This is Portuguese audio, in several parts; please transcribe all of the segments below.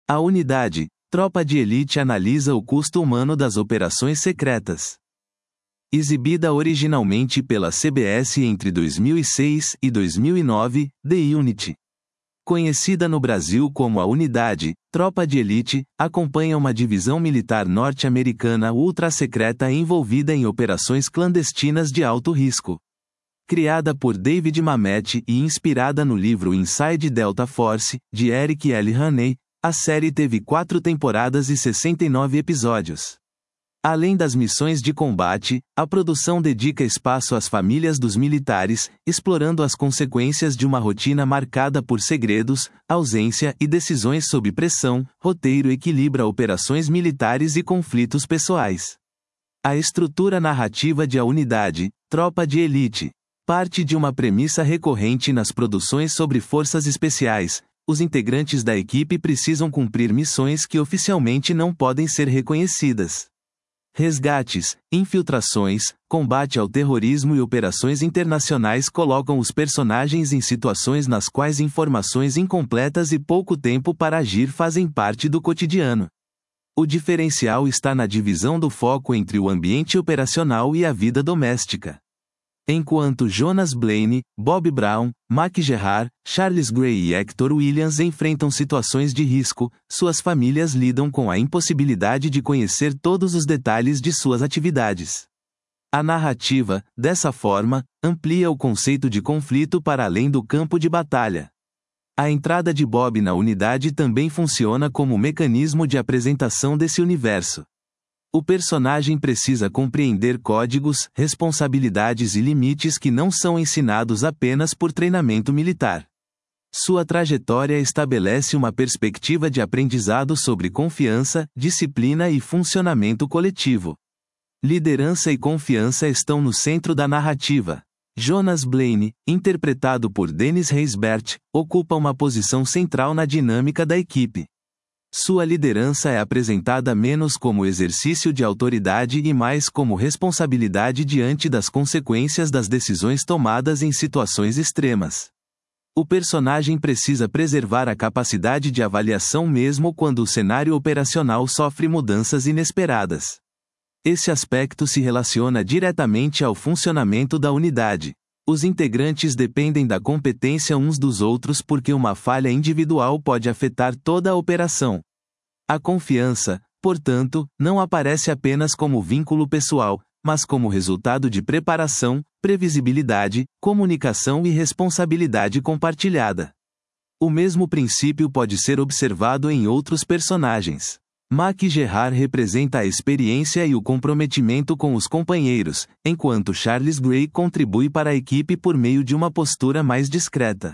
A unidade, Tropa de Elite analisa o custo humano das operações secretas. Exibida originalmente pela CBS entre 2006 e 2009, The Unit. Conhecida no Brasil como a Unidade, Tropa de Elite, acompanha uma divisão militar norte-americana ultra-secreta envolvida em operações clandestinas de alto risco. Criada por David Mamet e inspirada no livro Inside Delta Force, de Eric L. Haney, a série teve 4 temporadas e 69 episódios. Além das missões de combate, a produção dedica espaço às famílias dos militares, explorando as consequências de uma rotina marcada por segredos, ausência e decisões sob pressão. Roteiro equilibra operações militares e conflitos pessoais. A estrutura narrativa de A Unidade, Tropa de Elite, parte de uma premissa recorrente nas produções sobre forças especiais. Os integrantes da equipe precisam cumprir missões que oficialmente não podem ser reconhecidas. Resgates, infiltrações, combate ao terrorismo e operações internacionais colocam os personagens em situações nas quais informações incompletas e pouco tempo para agir fazem parte do cotidiano. O diferencial está na divisão do foco entre o ambiente operacional e a vida doméstica. Enquanto Jonas Blaine, Bob Brown, Mac Gerard, Charles Gray e Hector Williams enfrentam situações de risco, suas famílias lidam com a impossibilidade de conhecer todos os detalhes de suas atividades. A narrativa, dessa forma, amplia o conceito de conflito para além do campo de batalha. A entrada de Bob na unidade também funciona como mecanismo de apresentação desse universo. O personagem precisa compreender códigos, responsabilidades e limites que não são ensinados apenas por treinamento militar. Sua trajetória estabelece uma perspectiva de aprendizado sobre confiança, disciplina e funcionamento coletivo. Liderança e confiança estão no centro da narrativa. Jonas Blaine, interpretado por Dennis Haysbert, ocupa uma posição central na dinâmica da equipe. Sua liderança é apresentada menos como exercício de autoridade e mais como responsabilidade diante das consequências das decisões tomadas em situações extremas. O personagem precisa preservar a capacidade de avaliação mesmo quando o cenário operacional sofre mudanças inesperadas. Esse aspecto se relaciona diretamente ao funcionamento da unidade. Os integrantes dependem da competência uns dos outros porque uma falha individual pode afetar toda a operação. A confiança, portanto, não aparece apenas como vínculo pessoal, mas como resultado de preparação, previsibilidade, comunicação e responsabilidade compartilhada. O mesmo princípio pode ser observado em outros personagens. Mac Gerard representa a experiência e o comprometimento com os companheiros, enquanto Charles Gray contribui para a equipe por meio de uma postura mais discreta.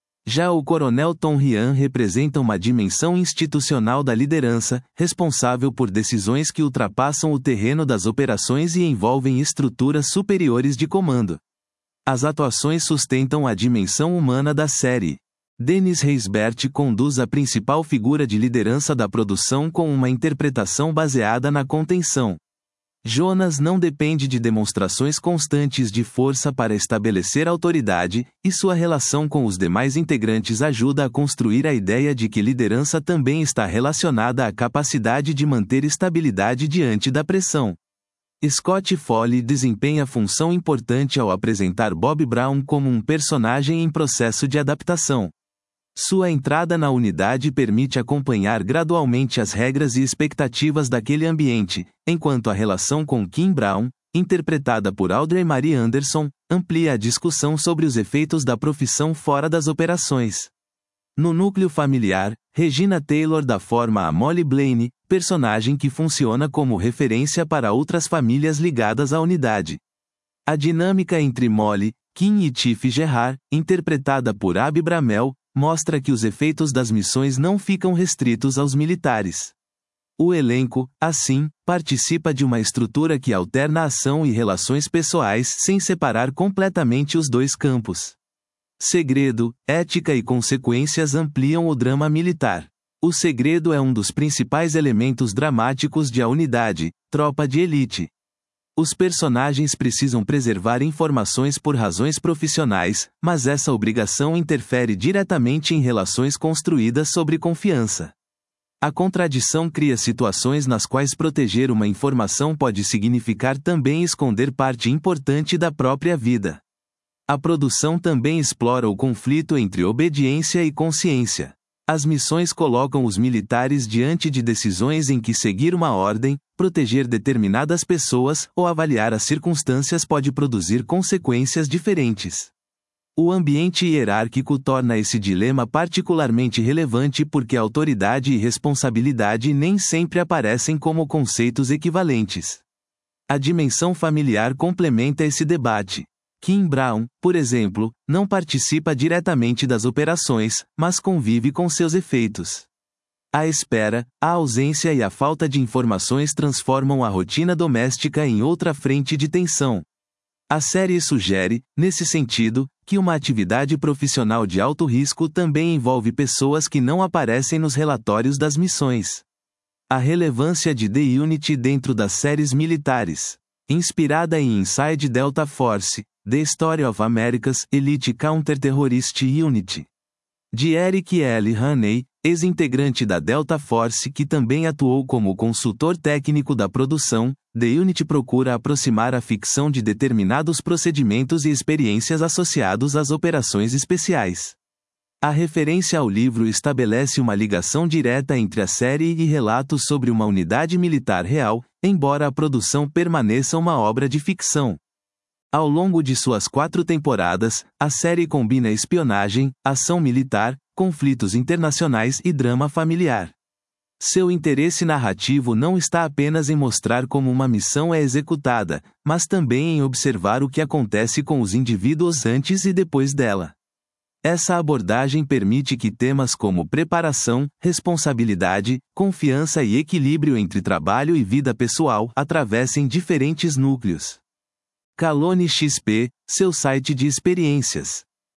Já o Coronel Tom Ryan representa uma dimensão institucional da liderança, responsável por decisões que ultrapassam o terreno das operações e envolvem estruturas superiores de comando. As atuações sustentam a dimensão humana da série. Dennis Haysbert conduz a principal figura de liderança da produção com uma interpretação baseada na contenção. Jonas não depende de demonstrações constantes de força para estabelecer autoridade, e sua relação com os demais integrantes ajuda a construir a ideia de que liderança também está relacionada à capacidade de manter estabilidade diante da pressão. Scott Foley desempenha função importante ao apresentar Bob Brown como um personagem em processo de adaptação. Sua entrada na unidade permite acompanhar gradualmente as regras e expectativas daquele ambiente, enquanto a relação com Kim Brown, interpretada por Audrey Marie Anderson, amplia a discussão sobre os efeitos da profissão fora das operações. No núcleo familiar, Regina Taylor dá forma a Molly Blaine, personagem que funciona como referência para outras famílias ligadas à unidade. A dinâmica entre Molly, Kim e Tiff Gerard, interpretada por Abby Bramell, mostra que os efeitos das missões não ficam restritos aos militares. O elenco, assim, participa de uma estrutura que alterna ação e relações pessoais sem separar completamente os dois campos. Segredo, ética e consequências ampliam o drama militar. O segredo é um dos principais elementos dramáticos de A Unidade, Tropa de Elite. Os personagens precisam preservar informações por razões profissionais, mas essa obrigação interfere diretamente em relações construídas sobre confiança. A contradição cria situações nas quais proteger uma informação pode significar também esconder parte importante da própria vida. A produção também explora o conflito entre obediência e consciência. As missões colocam os militares diante de decisões em que seguir uma ordem, proteger determinadas pessoas ou avaliar as circunstâncias pode produzir consequências diferentes. O ambiente hierárquico torna esse dilema particularmente relevante porque autoridade e responsabilidade nem sempre aparecem como conceitos equivalentes. A dimensão familiar complementa esse debate. Kim Brown, por exemplo, não participa diretamente das operações, mas convive com seus efeitos. A espera, a ausência e a falta de informações transformam a rotina doméstica em outra frente de tensão. A série sugere, nesse sentido, que uma atividade profissional de alto risco também envolve pessoas que não aparecem nos relatórios das missões. A relevância de The Unit dentro das séries militares. Inspirada em Inside Delta Force, The Story of America's Elite Counterterrorist Unit. De Eric L. Haney, ex-integrante da Delta Force que também atuou como consultor técnico da produção, The Unit procura aproximar a ficção de determinados procedimentos e experiências associados às operações especiais. A referência ao livro estabelece uma ligação direta entre a série e relatos sobre uma unidade militar real, embora a produção permaneça uma obra de ficção. Ao longo de suas 4 temporadas, a série combina espionagem, ação militar, conflitos internacionais e drama familiar. Seu interesse narrativo não está apenas em mostrar como uma missão é executada, mas também em observar o que acontece com os indivíduos antes e depois dela. Essa abordagem permite que temas como preparação, responsabilidade, confiança e equilíbrio entre trabalho e vida pessoal atravessem diferentes núcleos. Calone XP, seu site de experiências.